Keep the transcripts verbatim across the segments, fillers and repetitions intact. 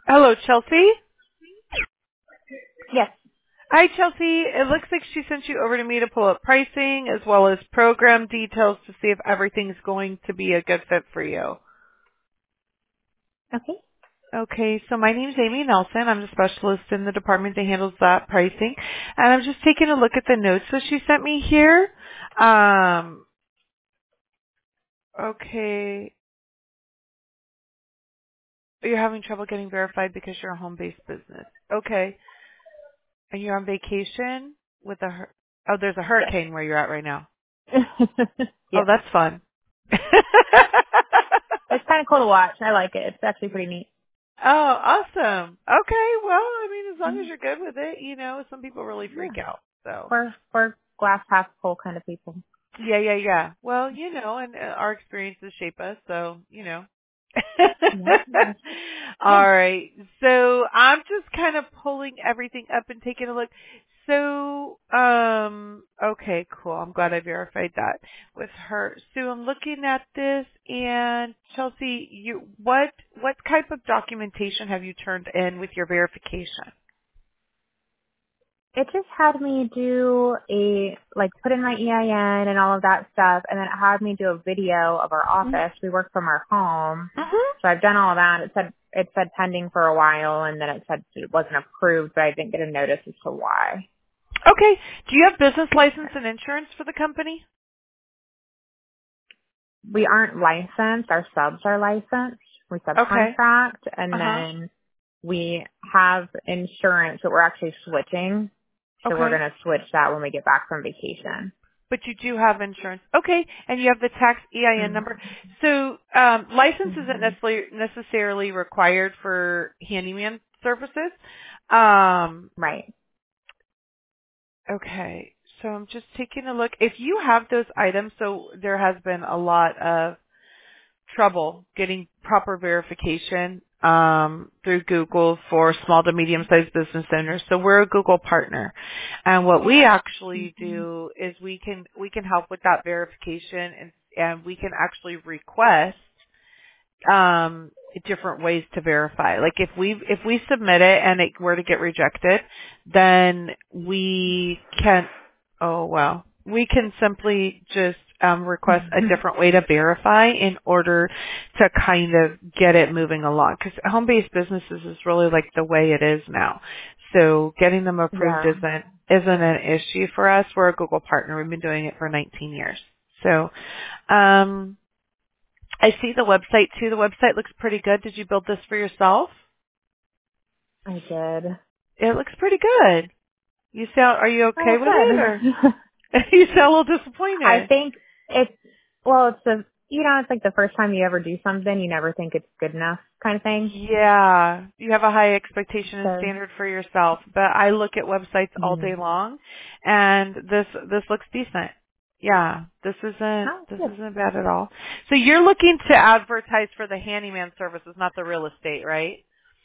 Hello, Chelsea. Yes. Hi, Chelsea. It looks like she sent you over to me to pull up pricing as well as program details to see if everything's going to be a good fit for you. Okay. Okay, so my name's Amy Nelson. I'm the specialist in the department that handles that pricing. And I'm just taking a look at the notes that she sent me here. Um, okay. You're having trouble getting verified because you're a home-based business. Okay. And you're on vacation with a, hur- oh, there's a Yes. hurricane where you're at right now. Oh, Yes. that's fun. It's kind of cool to watch. I like it. It's actually pretty neat. Oh, awesome. Okay, well, I mean, as long as Mhm. you're good with it, you know, some people really Yeah. freak out. So, We're, we're glass half full kind of people. yeah, yeah, yeah. Well, you know, and uh, our experiences shape us, so, you know. Yeah. That's, yeah. All right. So I'm just kind of pulling everything up and taking a look. So, um, okay, cool. I'm glad I verified that with her. So I'm looking at this, and Chelsea, you what what type of documentation have you turned in with your verification? It just had me do a, like, put in my E I N and all of that stuff, and then it had me do a video of our office. We work from our home. Mm-hmm. So I've done all of that. It said, it said pending for a while, and then it said it wasn't approved, but I didn't get a notice as to why. Okay. Do you have business license and insurance for the company? We aren't licensed. Our subs are licensed. We Okay. subcontract, and Uh huh. then we have insurance, but we're actually switching. So we're Okay. going to switch that when we get back from vacation. But you do have insurance. Okay. And you have the tax E I N number. Mm-hmm. So um, license isn't Mm-hmm. necessarily necessarily required for handyman services. Um, Right. okay. So I'm just taking a look. If you have those items, so there has been a lot of trouble getting proper verification um, through Google for small to medium-sized business owners. So we're a Google partner, and what we actually Mm-hmm. do is we can we can help with that verification, and and we can actually request um, different ways to verify. Like if we if we submit it and it were to get rejected, then we can. Oh wow, we can simply just um, request a different way to verify in order to kind of get it moving along. Because home-based businesses is really like the way it is now. So getting them approved Yeah. isn't isn't an issue for us. We're a Google partner. We've been doing it for nineteen years. So. Um, I see the website too. The website looks pretty good. Did you build this for yourself? I did. It looks pretty good. You sound, are you okay Oh, with it or good. you sound a little I disappointed? think it's, well, it's the, you know, it's like the first time you ever do something, you never think it's good enough kind of thing. Yeah, you have a high expectation and So, standard for yourself, but I look at websites all yeah. day long and this, this looks decent. Yeah, this isn't, Oh, this good. isn't bad at all. So you're looking to advertise for the handyman services, not the real estate, right?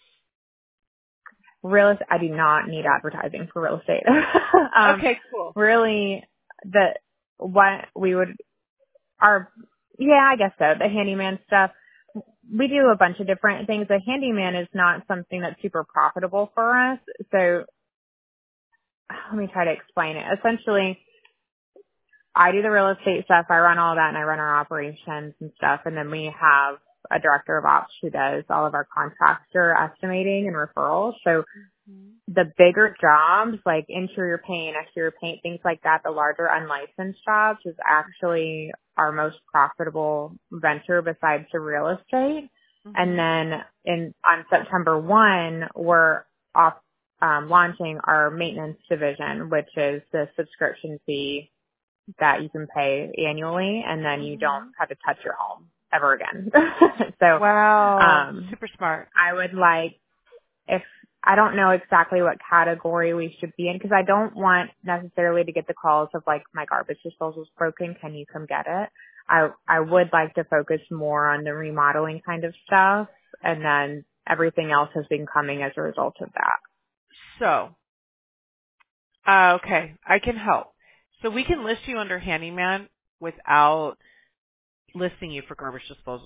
Real estate, I do not need advertising for real estate. um, Okay, cool. really, the, what we would, our, yeah, I guess so, the handyman stuff. We do a bunch of different things. The handyman is not something that's super profitable for us. So let me try to explain it. Essentially, I do the real estate stuff. I run all that and I run our operations and stuff. And then we have a director of ops who does all of our contractor estimating and referrals. So the bigger jobs like interior paint, exterior paint, things like that, the larger unlicensed jobs is actually our most profitable venture besides the real estate. And Mhm. then in on September first, we're off um, launching our maintenance division, which is the subscription fee that you can pay annually, and then you don't Mhm. have to touch your home ever again. so Wow, um, super smart. I would like if I don't know exactly what category we should be in because I don't want necessarily to get the calls of like my garbage disposal's broken. Can you come get it? I I would like to focus more on the remodeling kind of stuff, and then everything else has been coming as a result of that. So, uh, okay, I can help. So we can list you under handyman without listing you for garbage disposals.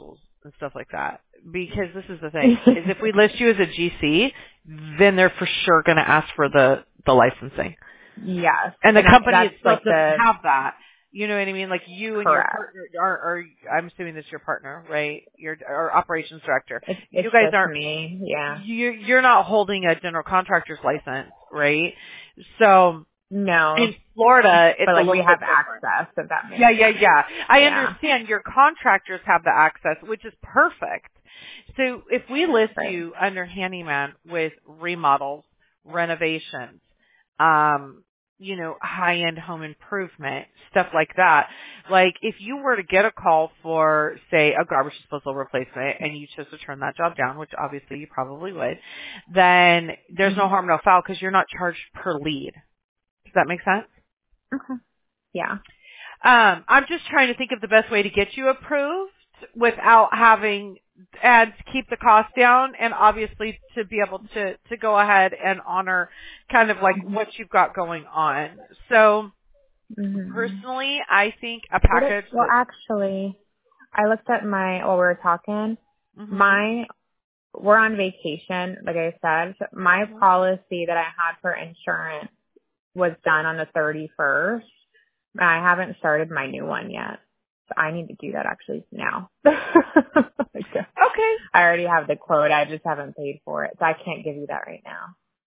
and stuff like that. Because this is the thing, is if we list you as a G C, then they're for sure going to ask for the, the licensing. Yes. And the And I, company that's itself like doesn't the, have that. You know what I mean? Like you and your correct. partner are, are I'm assuming that's your partner, right? Your or operations director. It's, You it's guys just aren't, me. Yeah. you, you're not holding a general contractor's license, right? So No. in Florida, it's But a like we little bit have different. access, if that makes Yeah, yeah, sense. yeah. I Yeah. understand your contractors have the access, which is perfect. So if we list Right. you under handyman with remodels, renovations, um, you know, high-end home improvement, stuff like that. Like if you were to get a call for, say, a garbage disposal replacement and you chose to turn that job down, which obviously you probably would, then there's Mm-hmm. no harm, no foul because you're not charged per lead. Does that make sense? Okay. Yeah. Um, I'm just trying to think of the best way to get you approved without having and keep the cost down, and obviously to be able to to go ahead and honor kind of like what you've got going on. So Mm-hmm. personally, I think a What it, package well, that. actually, I looked at my, while we were talking, Mhm. my, we're on vacation, like I said. So my Mhm. policy that I had for insurance was done on the thirty-first. I haven't started my new one yet. So I need to do that actually now. Okay. Okay. I already have the quote. I just haven't paid for it. So I can't give you that right now.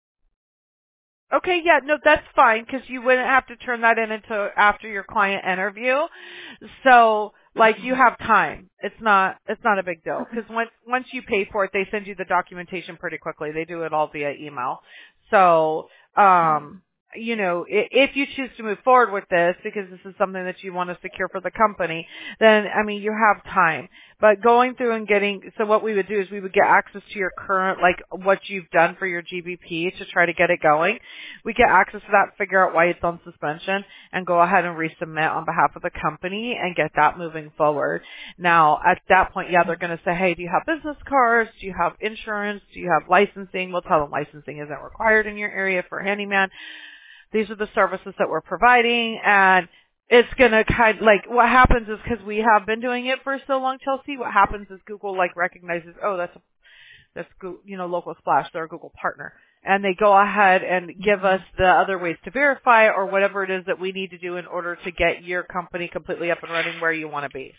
Okay, yeah, no, that's fine because you wouldn't have to turn that in until after your client interview. So, like, you have time. It's not, it's not a big deal because once once you pay for it, they send you the documentation pretty quickly. They do it all via email. So, um, you know, i- if you choose to move forward with this because this is something that you want to secure for the company, then I mean, you have time. But going through and getting, so what we would do is we would get access to your current, like what you've done for your G B P to try to get it going. We get access to that, figure out why it's on suspension, and go ahead and resubmit on behalf of the company and get that moving forward. Now, at that point, yeah, they're going to say, hey, do you have business cards? Do you have insurance? Do you have licensing? We'll tell them licensing isn't required in your area for handyman. These are the services that we're providing, and it's going to kind like what happens is because we have been doing it for so long, Chelsea, what happens is Google like recognizes, oh, that's a, that's Goo- you know, Local Splash, they're a Google partner, and they go ahead and give us the other ways to verify or whatever it is that we need to do in order to get your company completely up and running where you want to be.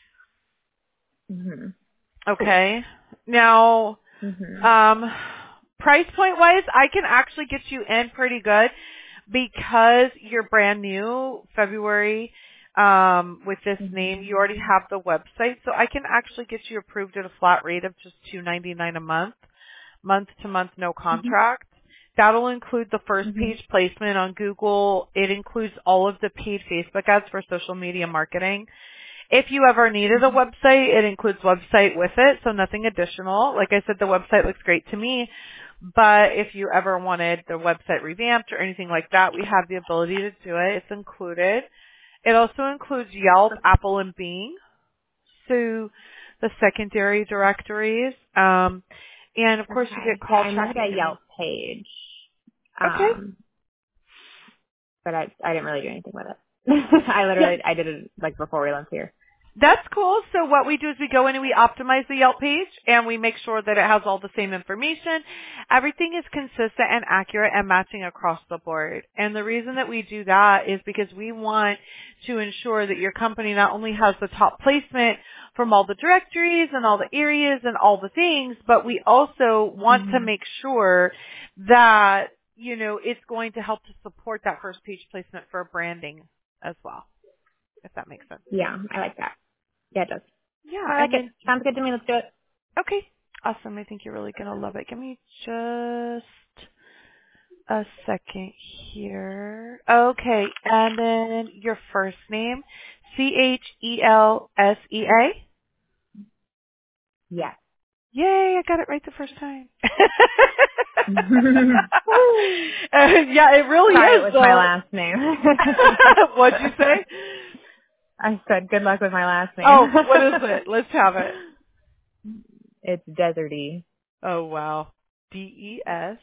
Mm-hmm. Okay. Now, Mm-hmm. um, price point wise, I can actually get you in pretty good. Because you're brand new, February, um, with this Mm-hmm. name, you already have the website, so I can actually get you approved at a flat rate of just two ninety-nine a month, month to month, no contract. That'll include the first Mm-hmm. page placement on Google. It includes all of the paid Facebook ads for social media marketing. If you ever needed a website, it includes website with it, so nothing additional. Like I said, the website looks great to me. But if you ever wanted the website revamped or anything like that, we have the ability to do it. It's included. It also includes Yelp, Apple, and Bing, so the secondary directories. Um, and of course, you get Okay. Yeah, call I made tracking. a Yelp page. Okay. Um, but I I didn't really do anything with it. I Yeah. literally I did it like before we left here. That's cool. So what we do is we go in and we optimize the Yelp page and we make sure that it has all the same information. Everything is consistent and accurate and matching across the board. And the reason that we do that is because we want to ensure that your company not only has the top placement from all the directories and all the areas and all the things, but we also want to Mm-hmm. make sure that, you know, it's going to help to support that first page placement for branding as well, if that makes sense. Yeah, I like that. Yeah, it does. Yeah, I like and it. then Sounds good to me. Let's do it. okay. Awesome. I think you're really going to love it. Give me just a second here. Okay. And then your first name, C H E L S E A. Yes. Yay, I got it right the first time. Woo. Uh, yeah, it really Try it is with my though. last name. What'd you say? I said good luck with my last name. Oh, what is it? Let's have it. It's Deserty. Oh, wow. D E S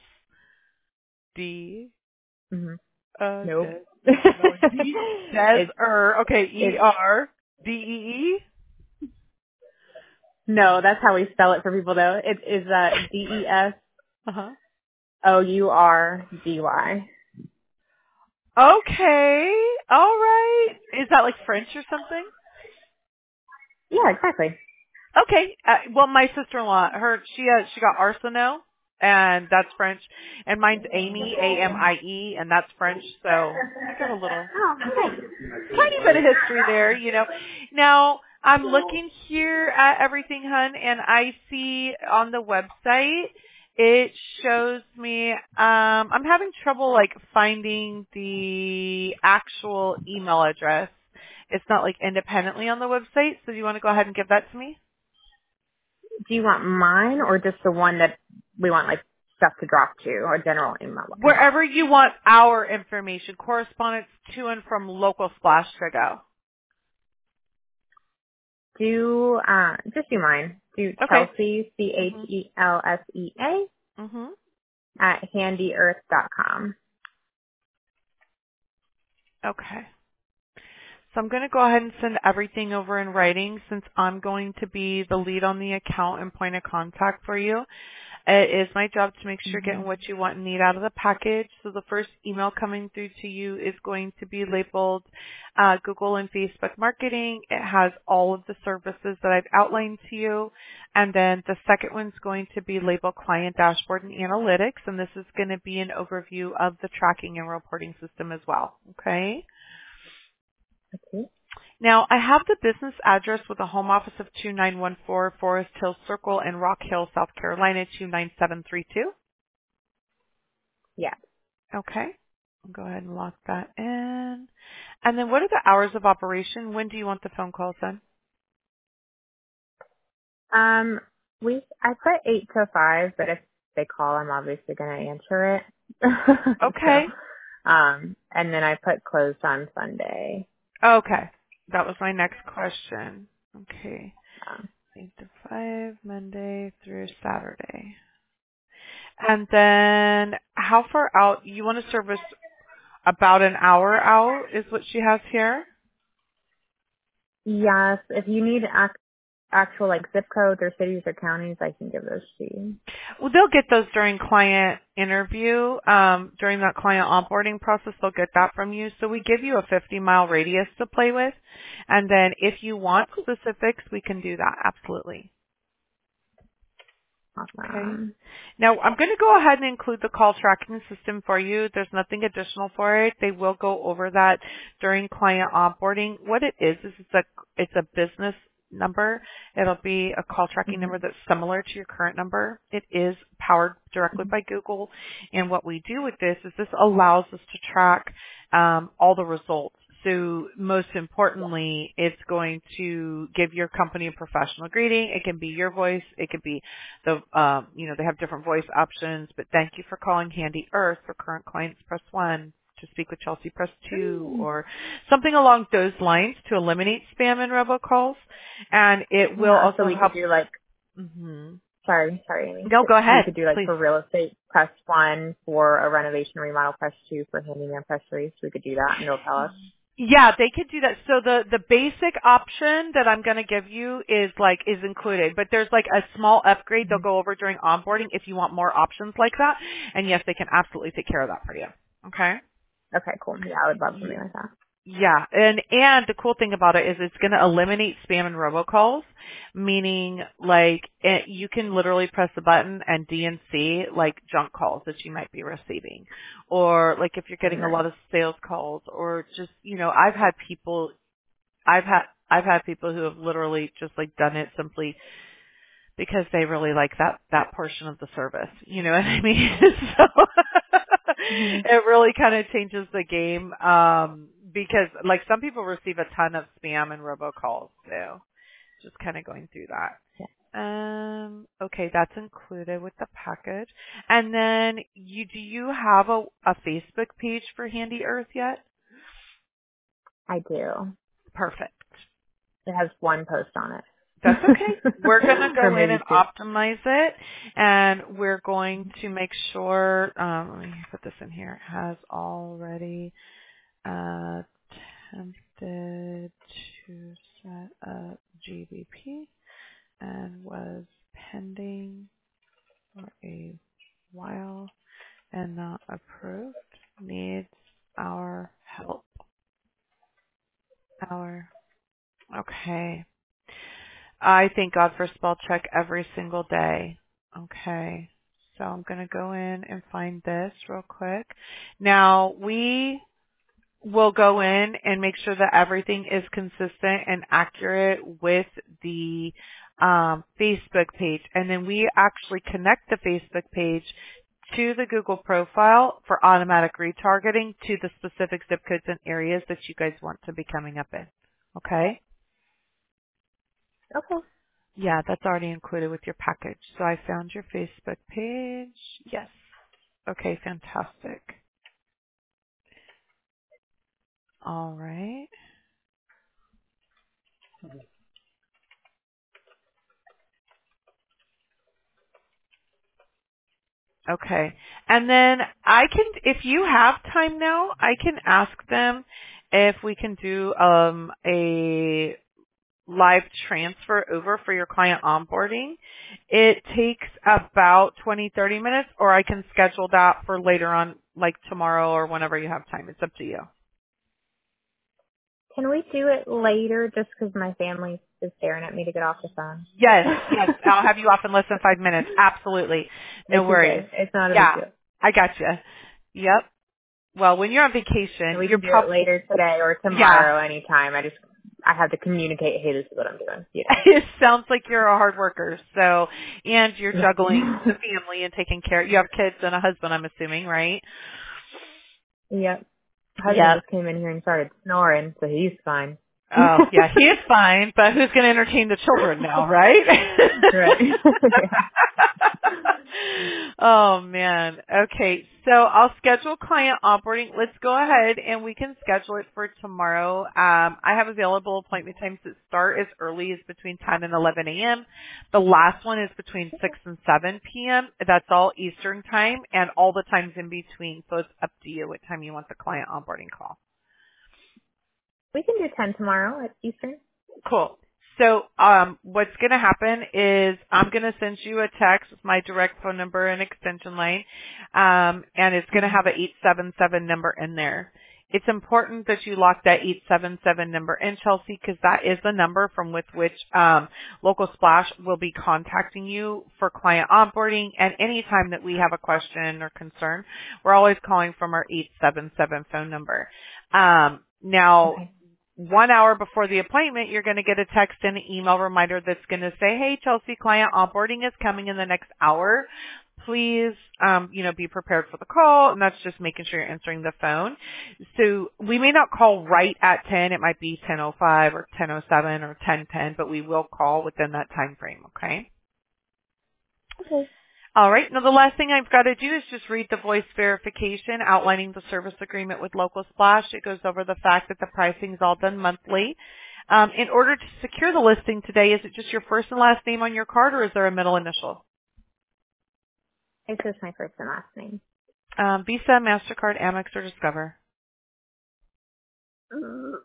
D Mm-hmm. Uh, Nope. Des, no, D, Des, it's er, okay, E it's R, D E E, No, that's how we spell it for people though. It is uh, D E S Uh huh. O U R D Y. Okay. All right. Is that like French or something? Yeah, exactly. Okay. Uh, well, my sister-in-law, her she uh, she got Arsenault, and that's French, and mine's Amy, A M I E, and that's French. So I got a little Oh, little nice. tiny bit of history there, you know. Now I'm looking here at everything, hun, and I see on the website it shows me. Um, I'm having trouble like finding the actual email address. It's not like independently on the website. So do you want to go ahead and give that to me? Do you want mine or just the one that we want like stuff to drop to or general email inbox? Wherever you want our information, correspondence to and from local splash to go. Do uh just do mine. Do Okay. Chelsea C H Mhm. E L S E A Mhm. at handyearth dot com. Okay. So I'm going to go ahead and send everything over in writing since I'm going to be the lead on the account and point of contact for you. It is my job to make sure you're Mm-hmm. getting what you want and need out of the package. So the first email coming through to you is going to be labeled uh, Google and Facebook marketing. It has all of the services that I've outlined to you. And then the second one's going to be labeled Client Dashboard and Analytics. And this is going to be an overview of the tracking and reporting system as well. Okay. Okay. Now, I have the business address with a home office of two nine one four Forest Hill Circle in Rock Hill, South Carolina, two nine seven three two. Yeah. Okay. I'll go ahead and lock that in. And then what are the hours of operation? When do you want the phone calls in? Um we I put eight to five, but if they call I'm obviously gonna answer it. Okay. so um and then I put closed on Sunday. Okay. That was my next question. Okay. Um, eight to five, Monday through Saturday. And then how far out? You want to service about an hour out is what she has here? yes, if you need ac- actual like zip codes or cities or counties, I can give those to you. Well, they'll get those during client interview. Um, during that client onboarding process, they'll get that from you. So we give you a fifty mile radius to play with. And then if you want specifics, we can do that. Absolutely. Okay. Awesome. Now, I'm going to go ahead and include the call tracking system for you. There's nothing additional for it. They will go over that during client onboarding. What it is is it's a it's a business number. It'll be a call tracking Mhm. number that's similar to your current number. It is powered directly by Google, and what we do with this is this allows us to track um, all the results. So most importantly, it's going to give your company a professional greeting. It can be your voice. It could be the, um, you know, they have different voice options, but thank you for calling Handy Earth. For current clients, press one. To speak with Chelsea, press two, Mm. or something along those lines to eliminate spam and robocalls. And it will Yeah, so also we could help. do like hmm sorry, sorry, Amy. No, go We ahead, could do like please. for real estate, press one, for a renovation remodel, press two, for handyman, press three. So we could do that and it'll tell us. Yeah, they could do that. So the the basic option that I'm going to give you is like is included, but there's like a small upgrade they'll Mhm. go over during onboarding if you want more options like that. And yes, they can absolutely take care of that for you. Okay? Okay, cool. Yeah, I would love Y- something like that. Yeah, and and the cool thing about it is it's going to eliminate spam and robocalls, meaning like it, you can literally press the button and D N C like junk calls that you might be receiving, or like if you're Oh, getting a nice. lot of sales calls, or just you know I've had people I've had I've had people who have literally just like done it simply because they really like that that portion of the service. You know what I mean? So hmm it really kind of changes the game um because like some people receive a ton of spam and robocalls too. Just kind of going through that. Yeah, Um okay, that's included with the package. And then you do you have a a Facebook page for Handy Earth yet? I do. Perfect. It has one post on it. That's okay. We're going to or go in and maybe two. optimize it, and we're going to make sure, um, let me put this in here, it has already uh, attempted to set up G B P. and was pending for a while and not approved. Needs our help. Our okay. I thank God for spell check every single day. Okay. So I'm going to go in and find this real quick. Now, we will go in and make sure that everything is consistent and accurate with the um, Facebook page. And then we actually connect the Facebook page to the Google profile for automatic retargeting to the specific zip codes and areas that you guys want to be coming up in. Okay? Okay. Yeah, that's already included with your package. So I found your Facebook page. Yes. Okay, fantastic. All right. Okay. And then I can, if you have time now, I can ask them if we can do um, a live transfer over for your client onboarding. It takes about twenty, thirty minutes, or I can schedule that for later on, like tomorrow or whenever you have time. It's up to you. Can we do it later just because my family is staring at me to get off the phone? Yes, yes. I'll have you off in less than five minutes. Absolutely. No It's worries. okay. It's not a big Yeah, deal. I gotcha. Yep. Well, when you're on And vacation, we you're can do it probably, later today or yeah. tomorrow anytime. I just, I have to communicate, hey, this is what I'm doing. You It sounds like you're a hard worker. So, and you're know. juggling the family and taking care. You have kids and a husband, I'm assuming, right? Yep. Husband Yep. just came in here and started snoring, so he's fine. Oh, yeah, he is fine, but who's going to entertain the children now, right? Right. Yeah. Oh, man. Okay, so I'll schedule client onboarding. Let's go ahead and we can schedule it for tomorrow. Um, I have available appointment times that start as early as between ten and eleven a.m. The last one is between six and seven p.m. That's all Eastern time and all the times in between, so it's up to you what time you want the client onboarding call. We can do ten tomorrow at Eastern. Cool. So um, what's going to happen is I'm going to send you a text with my direct phone number and extension line, um, and it's going to have an eight seven seven number in there. It's important that you lock that eight seven seven number in, Chelsea, because that is the number from with which um, Local Splash will be contacting you for client onboarding. And any time that we have a question or concern, we're always calling from our eight seven seven phone number. Um, now, Okay. One hour before the appointment, you're going to get a text and an email reminder that's going to say, hey, Chelsea, client onboarding is coming in the next hour. Please, um, you know, be prepared for the call. And that's just making sure you're answering the phone. So we may not call right at ten. It might be ten oh five or ten oh seven or ten ten, but we will call within that time frame. Okay. Okay. All right. Now, the last thing I've got to do is just read the voice verification outlining the service agreement with Local Splash. It goes over the fact that the pricing is all done monthly. Um, in order to secure the listing today, is it just your first and last name on your card, or is there a middle initial? It's just my first and last name. Um, Visa, MasterCard, Amex, or Discover? Mm.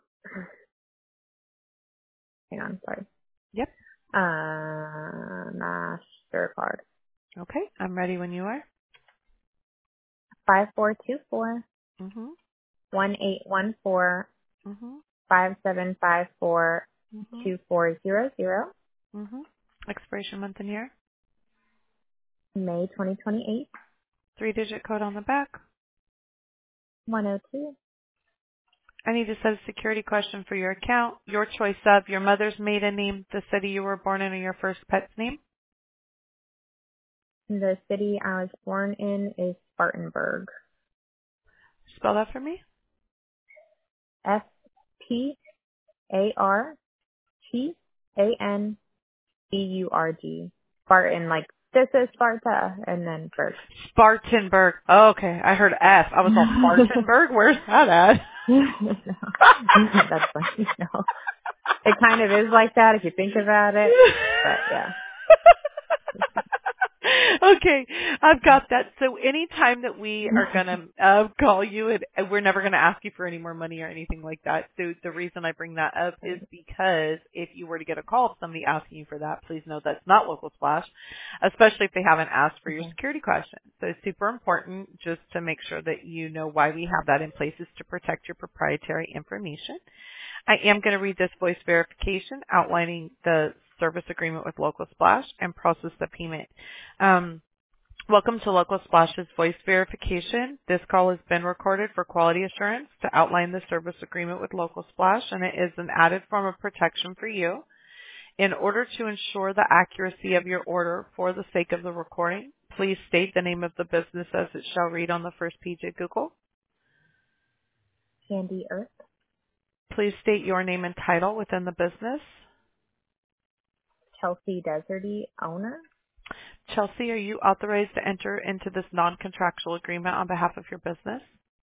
Hang on, sorry. Yep. Uh, MasterCard. Okay. I'm ready when you are. Five four two four Mm-hmm. one eight one four Mm-hmm. five seven five four Mm-hmm. two four zero zero. Mm-hmm. Expiration month and year. May twenty twenty eight. Three-digit code on the back. One oh two. I need to set a security question for your account. Your choice of your mother's maiden name, the city you were born in, or your first pet's name. The city I was born in is Spartanburg. Spell that for me. S P A R T A N B U R G. Spartan, like this is Sparta, and then Berg. Spartanburg. Oh, okay. I heard F. I was all Spartanburg. Where's that at? No. That's funny. No, it kind of is like that if you think about it. But yeah. Okay, I've got that. So anytime that we are going to uh, call you, and and we're never going to ask you for any more money or anything like that. So the reason I bring that up is because if you were to get a call of somebody asking you for that, please know that's not Local Splash, especially if they haven't asked for your Okay. security questions. So it's super important just to make sure that you know why we have that in place is to protect your proprietary information. I am going to read this voice verification outlining the service agreement with Local Splash and process the payment. Um, welcome to Local Splash's voice verification. This call has been recorded for quality assurance to outline the service agreement with Local Splash, and it is an added form of protection for you. In order to ensure the accuracy of your order for the sake of the recording, please state the name of the business as it shall read on the first page of Google. Handy Earth, Please state your name and title within the business. Chelsea Deserty, owner. Chelsea, are you authorized to enter into this non-contractual agreement on behalf of your business?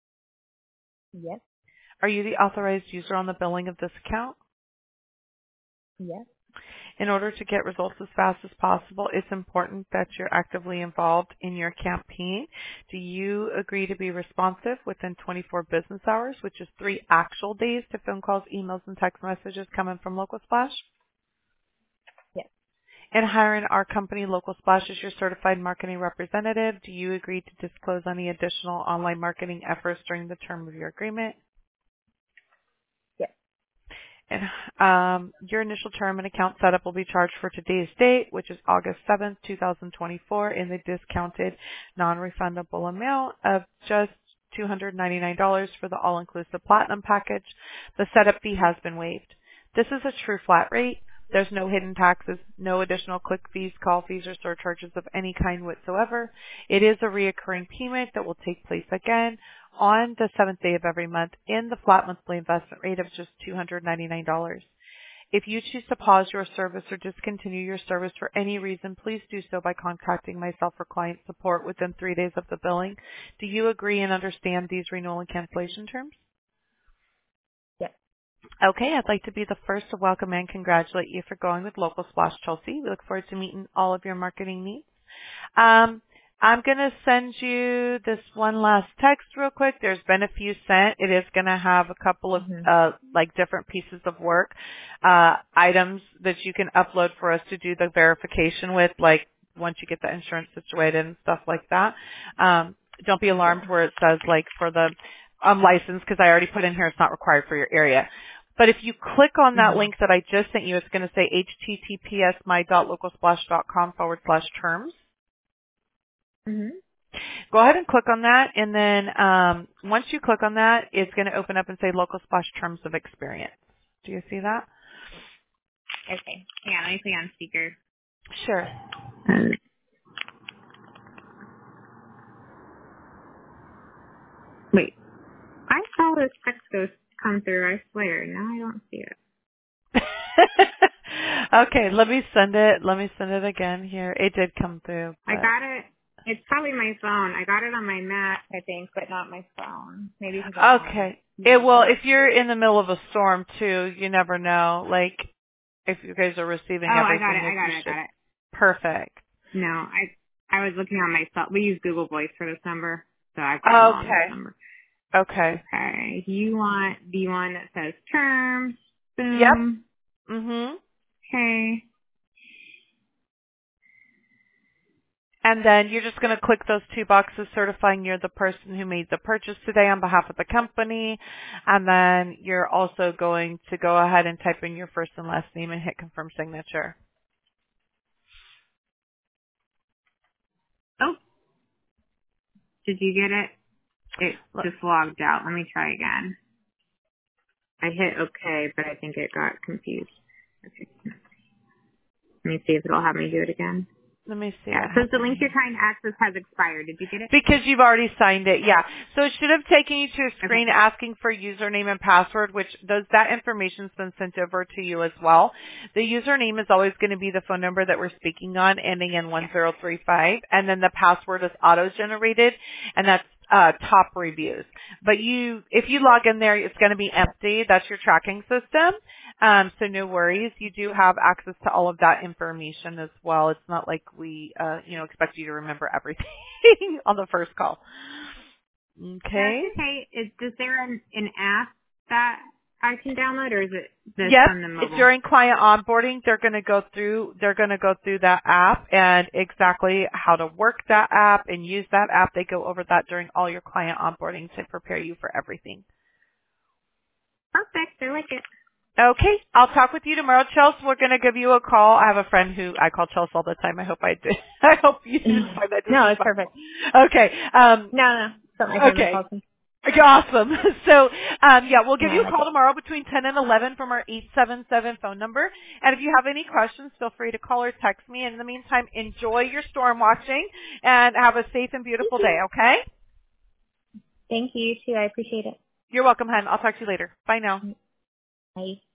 Yes, Are you the authorized user on the billing of this account? yes, In order to get results as fast as possible, it's important that you're actively involved in your campaign. Do you agree to be responsive within twenty-four business hours, which is three actual days, to phone calls, emails, and text messages coming from Local Splash? yes, In hiring our company, Local Splash, as your certified marketing representative, do you agree to disclose any additional online marketing efforts during the term of your agreement? yes, And um, your initial term and account setup will be charged for today's date, which is August seventh, two thousand twenty-four, in the discounted non-refundable amount of just two hundred ninety-nine dollars for the all-inclusive platinum package. The setup fee has been waived. This is a true flat rate. There's no hidden taxes, no additional click fees, call fees, or surcharges of any kind whatsoever. It is a reoccurring payment that will take place again on the seventh day of every month in the flat monthly investment rate of just two hundred ninety-nine dollars. If you choose to pause your service or discontinue your service for any reason, please do so by contacting myself for client support within three days of the billing. Do you agree and understand these renewal and cancellation terms? yes. Okay, I'd like to be the first to welcome and congratulate you for going with Local Splash, Chelsea. We look forward to meeting all of your marketing needs. Um, I'm going to send you this one last text real quick. There's been a few sent. It is going to have a couple of, Mm-hmm. uh, like different pieces of work, uh, items that you can upload for us to do the verification with, like once you get the insurance situated and stuff like that. Um, don't be alarmed where it says like for the um, license, because I already put in here it's not required for your area. But if you click on that Mm-hmm. link that I just sent you, it's going to say https my.localsplash.com forward slash terms. Mm-hmm. Go ahead and click on that, and then um, once you click on that, it's going to open up and say Local Splash Terms of Experience. Do you see that? Okay. Yeah, let me put you on speaker. Sure. Um, wait. I saw this text go come through, I swear. Now I don't see it. Okay, let me send it. Let me send it again here. It did come through. I But... got it. It's probably my phone. I got it on my Mac, I think, but not my phone. Maybe because I'm on it. Okay. It will, if you're in the middle of a storm too, you never know. Like, if you guys are receiving Oh, I got everything it. I as got you it. I should. got it. Perfect. No, I I was looking on my cell. We use Google Voice for this number, so I've got them all on this Okay. number. Okay. Okay. You want the one that says terms? Yep. Boom. Mhm. Okay. And then you're just going to click those two boxes certifying you're the person who made the purchase today on behalf of the company. And then you're also going to go ahead and type in your first and last name and hit confirm signature. Oh, did you get it? It Let just logged out. Let me try again. I hit OK, but I think it got confused. Okay. Let me see if it'll have me do it again. let me see Yeah, what it says the happened link you're here. trying to access has expired. Did you get it? Because you've already signed it, yeah. So it should have taken you to a Okay. screen asking for username and password, which those that information's been sent over to you as well. The username is always going to be the phone number that we're speaking on, ending in one zero three five, and then the password is auto-generated, and that's uh, top reviews. But you, if you log in there, it's going to be empty. That's your tracking system. Um, so no worries. You do have access to all of that information as well. It's not like we, uh, you know, expect you to remember everything on the first call. Okay. That's okay. Is, is there an, an app that I can download, or is it this Yep. on the mobile? During client onboarding, they're going to go through, they're going to go through that app and exactly how to work that app and use that app. They go over that during all your client onboarding to prepare you for everything. Perfect. I like it. Okay. I'll talk with you tomorrow, Chelsea. We're going to give you a call. I have a friend who I call Chelsea all the time. I hope I did. I hope you didn't find that No, it's perfect. Okay. Um, No, no. Something my family okay. calls me. Okay, awesome. So, um, yeah, we'll give Yeah, you I a like call it. tomorrow between ten and eleven from our eight seven seven phone number. And if you have any questions, feel free to call or text me. In the meantime, enjoy your storm watching and have a safe and beautiful day, okay? Thank you, too. I appreciate it. You're welcome, hon. I'll talk to you later. Bye now. Bye.